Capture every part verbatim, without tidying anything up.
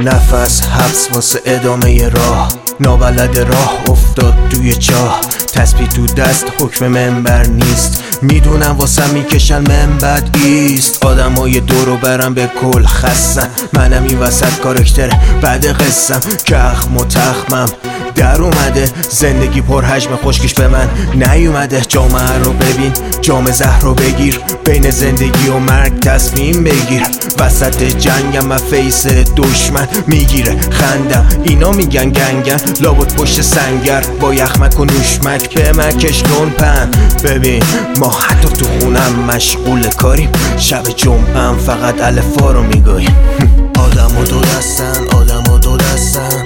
نفس حبس واسه ادامه راه، نابلد راه افتاد توی چاه، تسبیح تو دست حکم منبر نیست، میدونم واسه میکشن من بد ایست. آدمای دورو برم به کل خستن، منم این وسط کارکتر بعد قصم که اخم و تخمم در اومده، زندگی پر حجم خشکش به من نیومده. جامعه رو ببین، جام زهر رو بگیر، بین زندگی و مرگ تصمیم بگیر. وسط جنگم و فیس دشمن میگیره خندم، اینا میگن گنگن لابد پشت سنگر، با یخمک و نوشمک به مکش لنپن. ببین ما حتی تو خونم مشغول کاریم، شب جمعم فقط الفا رو میگویم. آدم و دو دستن، آدم و دو دستن،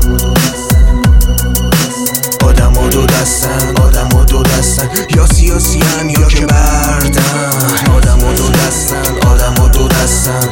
آدم و دو دستن، آدم و دو دستن، یا سیاسی هن یا که بردن. آدم و دو دستن، آدم و دو دستن،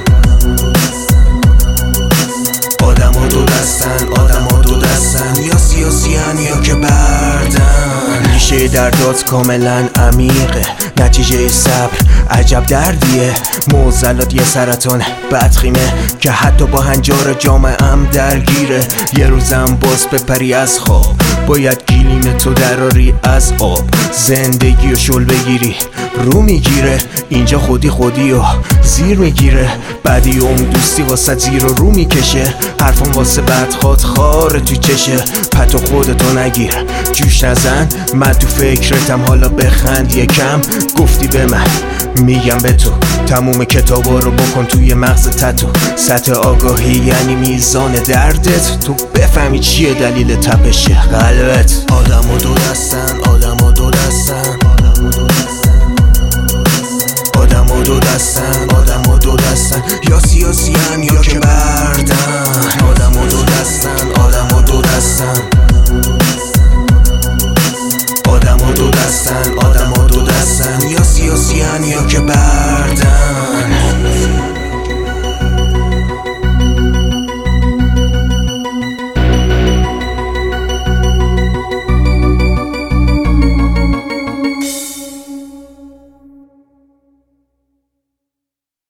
آدم و دو دستن، آدم و دو دستن، یا سیاسی هن یا که بردن. ریشه دردات کاملا عمیقه، نتیجه صبر عجب دردیه. معضلات یه سرطان بدخیمه که حتی با هنجار جامعه‌ام درگیره. یه روزم باز بپری از خواب، باید گیلیم تو دراری از آب. زندگی و شل بگیری رو میگیره، اینجا خودی خودی و زیر میگیره. بعدی اون دوستی واسه زیر و رو میکشه، حرفم واسه بدخواد خاره تو چشه. پتو خودتو نگیر جوش نزن، من تو فکرتم حالا بخند یکم. گفتی به من میگم به تو، تموم کتابا رو بکن توی مغز تتو. سطح آگاهی یعنی میزان دردت، تو بفهمی چیه دلیل تپش قلبت.